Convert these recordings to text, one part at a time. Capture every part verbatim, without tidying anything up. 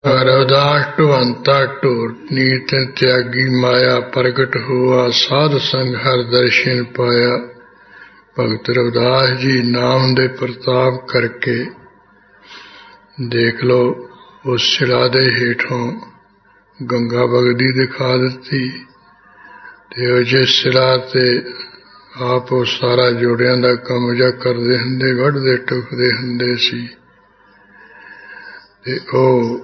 रविदास ढुवंता ढोर नीत त्यागी माया प्रगट हुआ साध संग हर दर्शन पाया। भगत रविदास जी नाम दे प्रताप करके देख लो उस सिला दे हेठों गंगा बगदी दिखा दिती ते जिस सिला ते आप वो सारा जोड़ियां दा काम जा करदे हुंदे वढ़दे टुकदे हुंदे सी ते ओ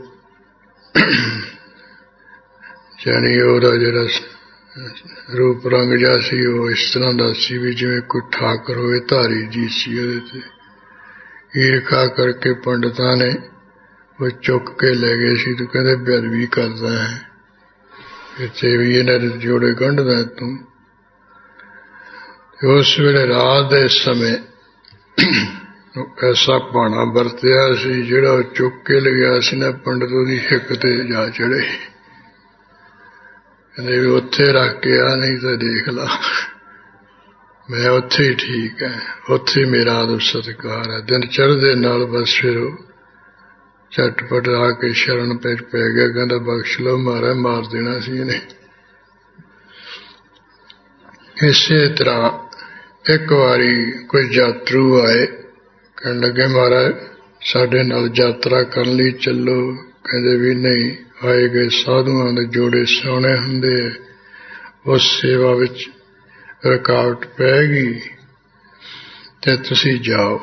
जानी ओहदा जिहड़ा रूप रंग जिहा सी वो इस तरह दा सी भी जिवें कोई ठाकर होवे धारी जी सी ओहदे ते ईरखा करके पंडितां ने वो चुक के ले गए सी तो कहंदे बेअदबी करदा है इत्थे भी इन्हां दे जोड़े गंढदा तूं। उस वेले रात दे समय ऐसा भाना वरतिया सी जिहड़ा चुक के ले गया सी ना पंडित ओहदी हिक ते जा चढ़े कहंदे भी उत्थे रख के आ नहीं तो देख ला मैं उत्थे ही ठीक है उत्थे मेरा आदर सत्कार है। दिन चढ़दे नाल बस फिर झटपट आके शरण पे पै गया कहंदा बख्श लो महाराज मार देना सी इहने। इसे तरह एक बारी कोई यात्रु आए कहन लगे महाराज साडे नाल यात्रा करन लई चलो कहंदे भी नहीं आए गए साधुआं दे जोड़े सोने हुंदे उस सेवा विच रुकावट पैगी ते तुसीं जाओ।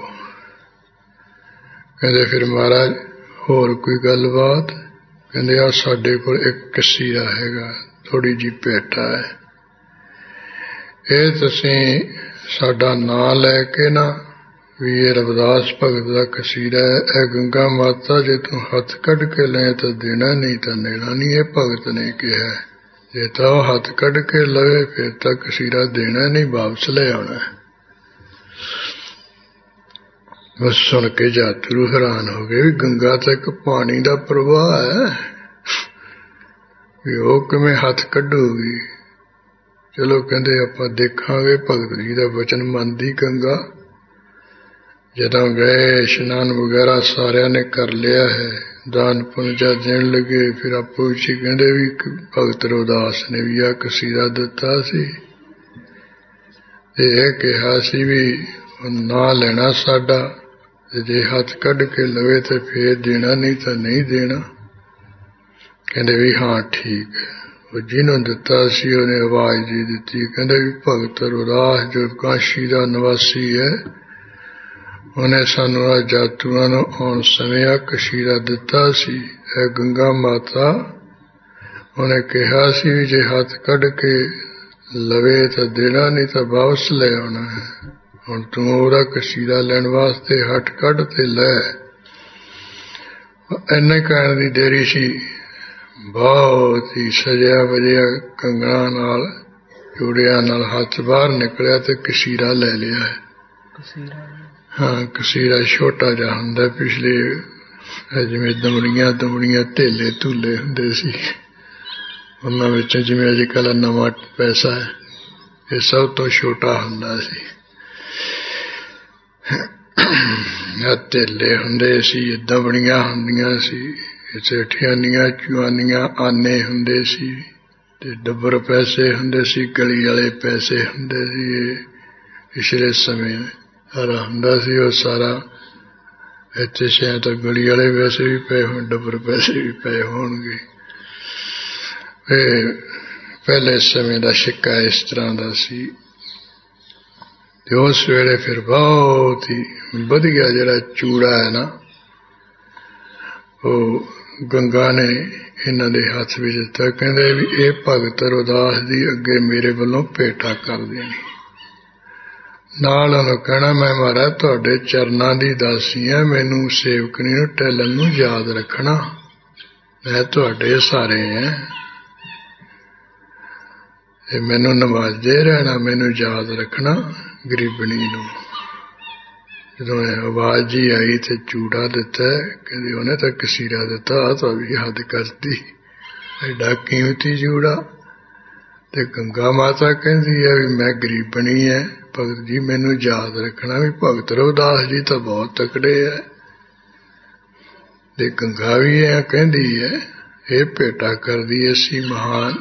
कहंदे फिर महाराज होर कोई गलबात कहंदे आ साडे कोल एक कसीरा हैगा थोड़ी जी भेटा है ਇਹ ਤੁਸੀਂ ਸਾਡਾ ਨਾਂ ਲੈ ਕੇ ਨਾ ਵੀ ਇਹ ਰਵਿਦਾਸ ਭਗਤ ਦਾ ਕਸੀਰਾ ਹੈ ਇਹ ਗੰਗਾ ਮਾਤਾ ਜੇ ਤੂੰ ਹੱਥ ਕੱਢ ਕੇ ਲੈ ਤਾਂ ਦੇਣਾ ਨਹੀਂ ਤਾਂ ਲੈਣਾ ਨਹੀਂ ਇਹ ਭਗਤ ਨੇ ਕਿਹਾ ਜੇ ਤਾਂ ਉਹ ਹੱਥ ਕੱਢ ਕੇ ਲਵੇ ਫਿਰ ਤਾਂ ਕਸੀਰਾ ਦੇਣਾ ਨਹੀਂ ਵਾਪਸ ਲੈ ਆਉਣਾ। ਬਸ ਸੁਣ ਕੇ ਯਾਤਰੂ ਹੈਰਾਨ ਹੋ ਗਏ ਵੀ ਗੰਗਾ ਤਾਂ ਇੱਕ ਪਾਣੀ ਦਾ ਪ੍ਰਵਾਹ ਹੈ ਵੀ ਉਹ ਕਿਵੇਂ ਹੱਥ ਕੱਢੂਗੀ। चलो कहते आप देखांगे भगत जी का वचन मनती गंगा जदों गए इशनान वगैरह सारिया ने कर लिया है दान पुंजा देन लगे फिर आपो जी कहते भी भगत रविदास ने भी आ कसीदा दिता सी ते यह कहा सी भी ना लेना साडा जे हाथ कढ़ के लवे तो फिर देना नहीं तो नहीं देना। कहते भी हाँ ठीक है जिन्हों दिता सी उन्हें आवाज दे दी कहते भी भगत रविदास जो काशी का निवासी है उन्हें सानू जातुआं नूं आउण समय आ कसीरा दिता सी ए गंगा माता उन्हें कहा सी भी जे हाथ कढ़ के लवे तो देना नहीं तो वापस ले आना है हुण तूं ओहदा कसीरा लैण वास्ते हट कढ़ ते लै। इन्ने कहण दी देरी सी बहुत ही सजिया वजिया कंगना नाल जोड़िया नाल हाथ बाहर निकलिया ते कसीरा ले लिया है। हाँ कसीरा छोटा जा हुंदा पिछले जिवें दमड़ियां दमड़ियां धेले धूले हुंदे सी उन्हां विच जिवें अजकल नवां पैसा है ये सब तो छोटा हुंदा सी धेले हुंदे सी दमड़ियां हुंदियां सी सेठियानियां चुआनियां आने हुंदे सी ते डब्बर पैसे हुंदे सी गली वाले पैसे हुंदे सी पिछले समय सारा हुंदा सी वो सारा इत्थे शायद तो गली वाले पैसे भी पे होण डब्बर पैसे भी पे होणगे। पहले समय का सिक्का इस तरह का सी ते उस वेले फिर बहुत ही वधिया जिहड़ा चूड़ा है ना वो गंगा ने इन्हां दे हथ विच दिता कहंदे भी ये भगत रविदास दी अगे मेरे वल्लों भेटा कर देनी नाल उहनूं कहना मैं महाराज तुहाडे चरनां दी दासी है मैनूं सेवकनी नूं टैलन नूं याद रखना मैं तुहाडे सहारे हैं ते मैनूं नवाजदे रहना मैनूं याद रखना गरीबनी नूं। जो आवाज जी आई तो चूड़ा दिता कहते उन्हें तो कसीरा दिता तो भी हद करती एडा कीमती चूड़ा ते गंगा माता कहती है भी मैं गरीबनी है भगत जी मैनू याद रखना भी भगत रविदास जी तो बहुत तकड़े है ਤੇ ਗੰਗਾ ਵੀ ਐ ਕਹਿੰਦੀ ਹੈ, ਇਹ ਭੇਟਾ ਕਰਦੀ ਅਸੀਂ ਮਹਾਨ।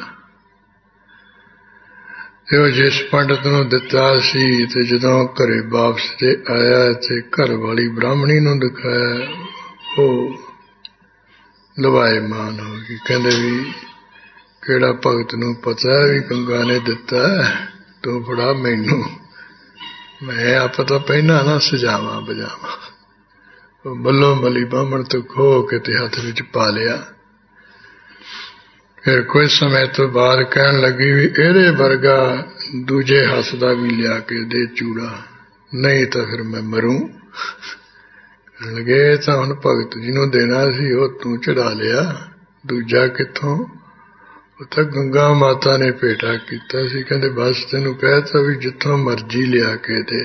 ਤੇ ਉਹ ਜਿਸ ਪੰਡਤ ਨੂੰ ਦਿੱਤਾ ਸੀ ਤੇ ਜਦੋਂ ਘਰੇ ਵਾਪਸ ਤੇ ਆਇਆ ਤੇ ਘਰ ਵਾਲੀ ਬ੍ਰਾਹਮਣੀ ਨੂੰ ਦਿਖਾਇਆ, ਉਹ ਲਵਾਇਮਾਨ ਹੋ ਗਈ। ਕਹਿੰਦੇ ਵੀ ਕਿਹੜਾ ਭਗਤ ਨੂੰ ਪਤਾ ਵੀ ਗੰਗਾ ਨੇ ਦਿੱਤਾ, ਤੂੰ ਫੜਾ ਮੈਨੂੰ, ਮੈਂ ਆਪ ਤਾਂ ਪਹਿਲਾਂ ਨਾ ਸਜਾਵਾਂ ਬਜਾਵਾਂ। ਉਹ ਮੱਲੋ ਮੱਲੀ ਬਾਹਮਣ ਤੋਂ ਖੋਹ ਕੇ ਤੇ ਹੱਥ ਵਿੱਚ ਪਾ ਲਿਆ। ਫਿਰ ਕੁਝ ਸਮੇਂ ਤੋਂ ਬਾਅਦ ਕਹਿਣ ਲੱਗੀ ਵੀ ਇਹਦੇ ਵਰਗਾ ਦੂਜੇ ਹੱਥ ਦਾ ਵੀ ਲਿਆ ਕੇ ਦੇ ਚੂੜਾ, ਨਹੀਂ ਤਾਂ ਫਿਰ ਮੈਂ ਮਰੂੰ। ਕਹਿਣ ਲੱਗੇ ਤਾਂ ਹੁਣ ਭਗਤ ਜੀ ਨੂੰ ਦੇਣਾ ਸੀ, ਉਹ ਤੂੰ ਚੜਾ ਲਿਆ, ਦੂਜਾ ਕਿੱਥੋਂ? ਉਹ ਤਾਂ ਗੰਗਾ ਮਾਤਾ ਨੇ ਭੇਟਾ ਕੀਤਾ ਸੀ। ਕਹਿੰਦੇ ਬਸ ਤੈਨੂੰ ਕਹਿ ਤਾ ਵੀ ਜਿੱਥੋਂ ਮਰਜ਼ੀ ਲਿਆ ਕੇ ਦੇ।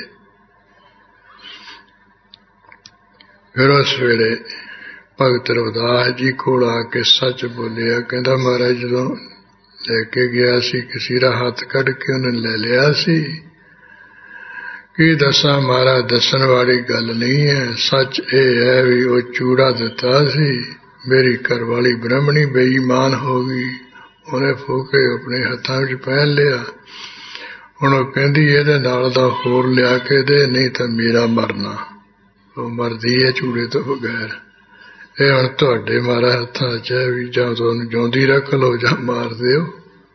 ਫਿਰ ਉਸ ਵੇਲੇ ਭਗਤ ਰਵਿਦਾਸ ਜੀ ਕੋਲ ਆ ਕੇ ਸੱਚ ਬੋਲਿਆ। ਕਹਿੰਦਾ ਮਹਾਰਾਜ ਜਦੋਂ ਲੈ ਕੇ ਗਿਆ ਸੀ ਕਿਸੇ ਦਾ ਹੱਥ ਕੱਢ ਕੇ ਉਹਨੇ ਲੈ ਲਿਆ ਸੀ। ਕੀ ਦੱਸਾਂ ਮਹਾਰਾਜ, ਦੱਸਣ ਵਾਲੀ ਗੱਲ ਨਹੀਂ ਹੈ। ਸੱਚ ਇਹ ਹੈ ਵੀ ਉਹ ਚੂੜਾ ਦਿੱਤਾ ਸੀ, ਮੇਰੀ ਘਰ ਵਾਲੀ ਬ੍ਰਹਮਣੀ ਬੇਈਮਾਨ ਹੋ ਗਈ, ਉਹਨੇ ਫੋਕੇ ਆਪਣੇ ਹੱਥਾਂ ਵਿੱਚ ਪਹਿਨ ਲਿਆ। ਹੁਣ ਉਹ ਕਹਿੰਦੀ ਇਹਦੇ ਨਾਲ ਦਾ ਹੋਰ ਲਿਆ ਕੇ ਦੇ, ਨਹੀਂ ਤਾਂ ਮੇਰਾ ਮਰਨਾ। ਉਹ ਮਰਦੀ ਹੈ ਚੂੜੇ ਤੋਂ ਬਗੈਰ। ਇਹ ਹੁਣ ਤੁਹਾਡੇ ਮਹਾਰਾਜ ਹੱਥਾਂ 'ਚ ਹੈ ਵੀ ਜਾਂ ਤੁਹਾਨੂੰ ਜਿਉਂਦੀ ਰੱਖ ਲਓ ਜਾਂ ਮਾਰ ਦਿਓ।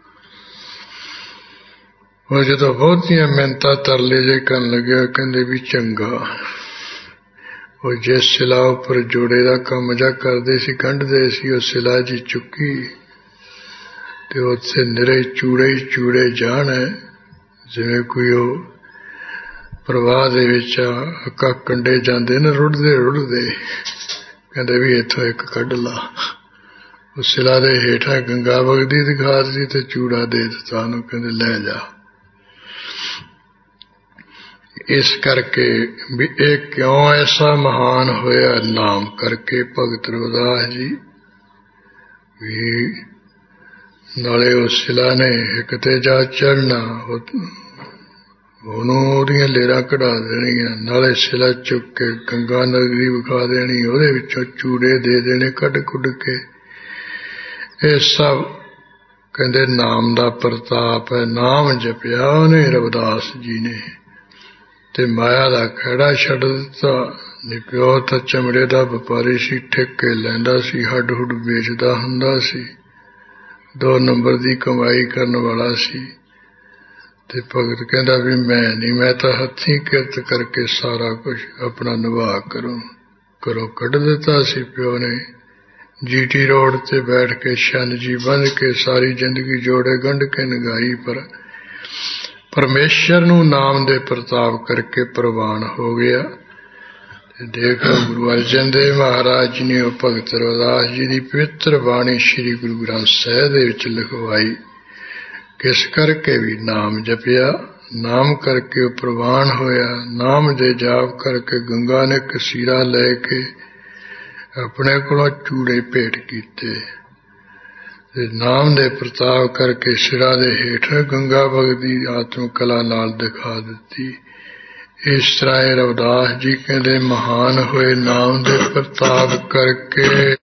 ਉਹ ਜਦੋਂ ਬਹੁਤੀਆਂ ਮਿਹਨਤਾਂ ਤਰਲੇ ਜੇ ਕਰਨ ਲੱਗਿਆ, ਕਹਿੰਦੇ ਵੀ ਚੰਗਾ। ਉਹ ਜਿਸ ਸਿਲਾ ਉੱਪਰ ਜੋੜੇ ਦਾ ਕੰਮ ਜਾ ਕਰਦੇ ਸੀ, ਗੰਢਦੇ ਸੀ, ਉਹ ਸਿਲਾ ਜੀ ਚੁੱਕੀ ਤੇ ਉੱਥੇ ਨਿਰੇ ਚੂੜੇ ਹੀ ਚੂੜੇ ਜਾਣ, ਜਿਵੇਂ ਕੋਈ ਉਹ ਪ੍ਰਵਾਹ ਦੇ ਵਿੱਚ ਅੱਕਾ ਕੰਡੇ ਜਾਂਦੇ ਨੇ ਰੁੜਦੇ ਰੁੜਦੇ। ਕਹਿੰਦੇ ਵੀ ਇੱਥੋਂ ਇੱਕ ਕੱਢ ਲਾ। ਉਹ ਸਿਲਾ ਦੇ ਹੇਠਾਂ ਗੰਗਾ ਵਗਦੀ ਦਿਖਾ ਦਿੱਤੀ ਤੇ ਚੂੜਾ ਦੇ ਦਿੱਤਾ ਉਹਨੂੰ, ਕਹਿੰਦੇ ਲੈ ਜਾ। ਇਸ ਕਰਕੇ ਵੀ ਇਹ ਕਿਉਂ ਐਸਾ ਮਹਾਨ ਹੋਇਆ? ਨਾਮ ਕਰਕੇ ਭਗਤ ਰਵਿਦਾਸ ਜੀ ਵੀ ਨਾਲੇ ਉਹ ਸਿਲਾ ਨੇ ਇੱਕ ਤੇ ਜਾ ਚੜ੍ਹਨਾ, ਉਹਨੂੰ ਉਹਦੀਆਂ ਲੇਰਾਂ ਕਢਾ ਦੇਣੀਆਂ, ਨਾਲੇ ਸਿਲਾ ਚੁੱਕ ਕੇ ਗੰਗਾ ਨਗਰੀ ਵਿਖਾ ਦੇਣੀ, ਉਹਦੇ ਵਿੱਚੋਂ ਚੂੜੇ ਦੇ ਦੇਣੇ ਕੱਢ ਕੁੱਢ ਕੇ। ਇਹ ਸਭ ਕਹਿੰਦੇ ਨਾਮ ਦਾ ਪ੍ਰਤਾਪ ਹੈ। ਨਾਮ ਜਪਿਆ ਉਹਨੇ ਰਵਿਦਾਸ ਜੀ ਨੇ ਤੇ ਮਾਇਆ ਦਾ ਖਹਿੜਾ ਛੱਡ ਦਿੱਤਾ। ਨਹੀਂ ਪਿਓ ਤਾਂ ਚਮੜੇ ਦਾ ਵਪਾਰੀ ਸੀ, ਠੇਕੇ ਲੈਂਦਾ ਸੀ, ਹੱਡ ਹੁੱਡ ਵੇਚਦਾ ਹੁੰਦਾ ਸੀ, ਦੋ ਨੰਬਰ ਦੀ ਕਮਾਈ ਕਰਨ ਵਾਲਾ ਸੀ। ਤੇ ਭਗਤ ਕਹਿੰਦਾ ਵੀ ਮੈਂ ਨਹੀਂ, ਮੈਂ ਤਾਂ ਹੱਥੀਂ ਕਿਰਤ ਕਰਕੇ ਸਾਰਾ ਕੁਝ ਆਪਣਾ ਨਿਭਾ ਕਰੂੰ। ਘਰੋਂ ਕੱਢ ਦਿੱਤਾ ਸੀ ਪਿਓ ਨੇ। ਜੀਟੀ ਰੋਡ ਤੇ ਬੈਠ ਕੇ ਛੰਨ ਜੀ ਬੰਨ੍ਹ ਕੇ ਸਾਰੀ ਜ਼ਿੰਦਗੀ ਜੋੜੇ ਗੰਢ ਕੇ ਨਗਾਈ, ਪਰ ਪਰਮੇਸ਼ਰ ਨੂੰ ਨਾਮ ਦੇ ਪ੍ਰਤਾਪ ਕਰਕੇ ਪ੍ਰਵਾਨ ਹੋ ਗਿਆ। ਤੇ ਦੇਖੋ ਗੁਰੂ ਅਰਜਨ ਦੇਵ ਮਹਾਰਾਜ ਜੀ ਨੇ ਉਹ ਭਗਤ ਰਵਿਦਾਸ ਜੀ ਦੀ ਪਵਿੱਤਰ ਬਾਣੀ ਸ੍ਰੀ ਗੁਰੂ ਗ੍ਰੰਥ ਸਾਹਿਬ ਦੇ ਵਿੱਚ ਲਿਖਵਾਈ। ਕਿਸ ਕਰਕੇ ਵੀ ਨਾਮ ਜਪਿਆ, ਨਾਮ ਕਰਕੇ ਉਹ ਪ੍ਰਵਾਨ ਹੋਇਆ। ਨਾਮ ਦੇ ਜਾਪ ਕਰਕੇ ਗੰਗਾ ਨੇ ਕਸੀਰਾ ਲੈ ਕੇ ਆਪਣੇ ਕੋਲੋਂ ਚੂੜੇ ਭੇਟ ਕੀਤੇ ਤੇ ਨਾਮ ਦੇ ਪ੍ਰਤਾਪ ਕਰਕੇ ਸਿਰਾ ਦੇ ਹੇਠ ਗੰਗਾ ਵਗਦੀ ਆਤਮ ਕਲਾ ਨਾਲ ਦਿਖਾ ਦਿੱਤੀ। ਇਸ ਤਰ੍ਹਾਂ ਇਹ ਰਵਿਦਾਸ ਜੀ ਕਹਿੰਦੇ ਮਹਾਨ ਹੋਏ ਨਾਮ ਦੇ ਪ੍ਰਤਾਪ ਕਰਕੇ।